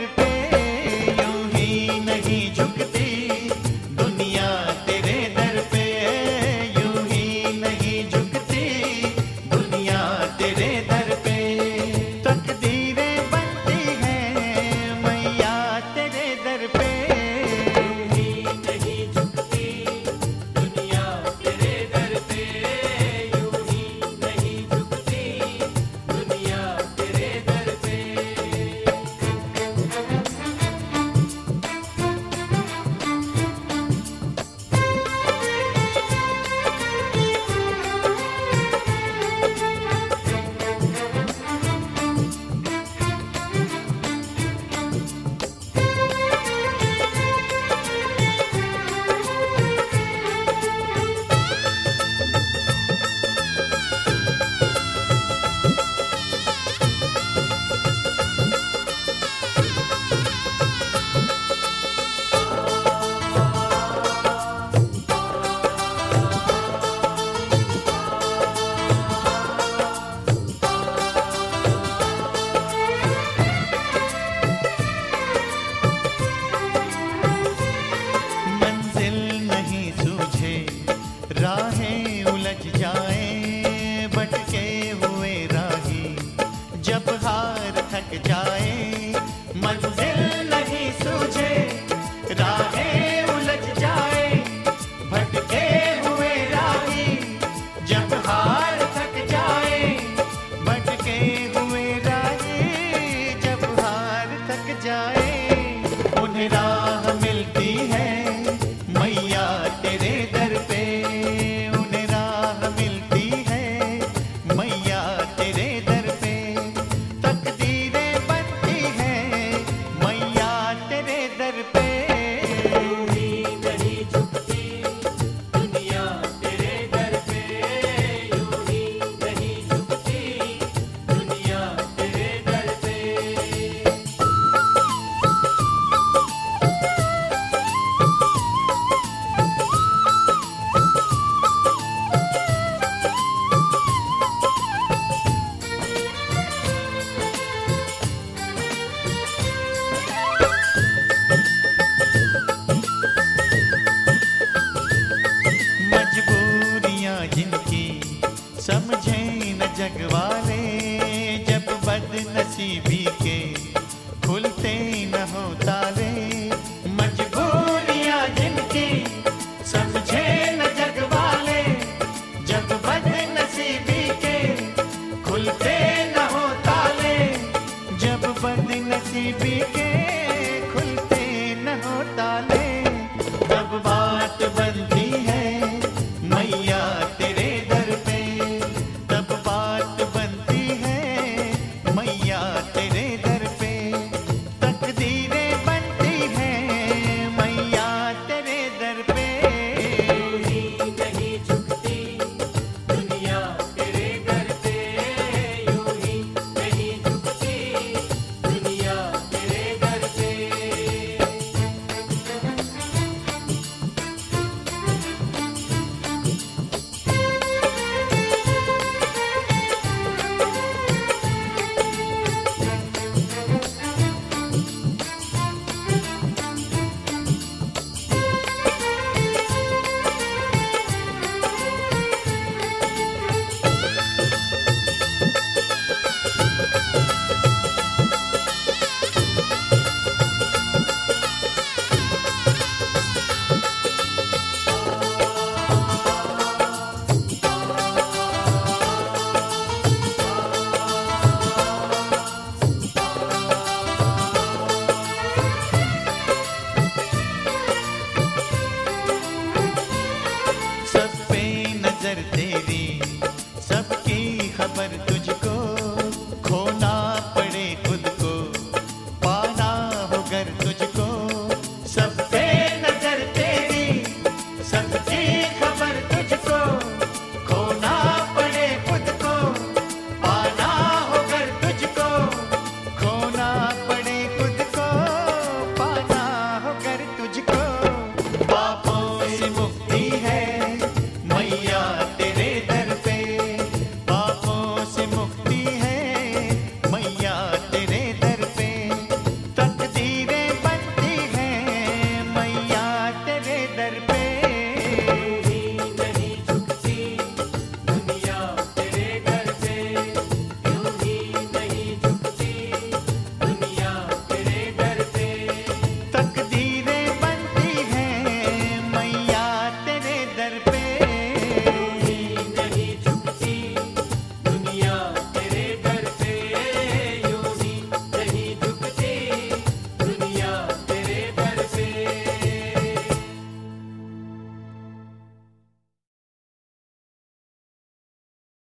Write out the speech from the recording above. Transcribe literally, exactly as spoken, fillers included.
पे यूं ही नहीं झुकती दुनिया तेरे दर पे, यूं ही नहीं झुकती दुनिया तेरे दर पे। तकदीरें बनती हैं मैया तेरे दर पे, यूं ही नहीं झुकती दुनिया तेरे दर पे, यूं ही नहीं झुकती दुनिया तेरे दर पे। मंजिल नहीं सूझे राहें उलझ जाएं, भटके हुए राही जब हार थक जाए। मंजिल नहीं सूझे राहें उलझ जाए, भटके हुए राही जब हार थक जाए। भटके हुए राही जब हार थक जाए, उन्हें राह मिलती है मैया तेरे दर पे, उन्हें राह मिलती है मैया तेरे दर पे। तकदीरें बनती हैं मैया तेरे दर पे, यूं ही नहीं झुकती दुनिया तेरे दर पे, यूं ही नहीं झुकती दुनिया तेरे दर पे। मजबूरियां जिनकी समझे न जग वाले, जब बदनसीबी के खुलते न हो ताले।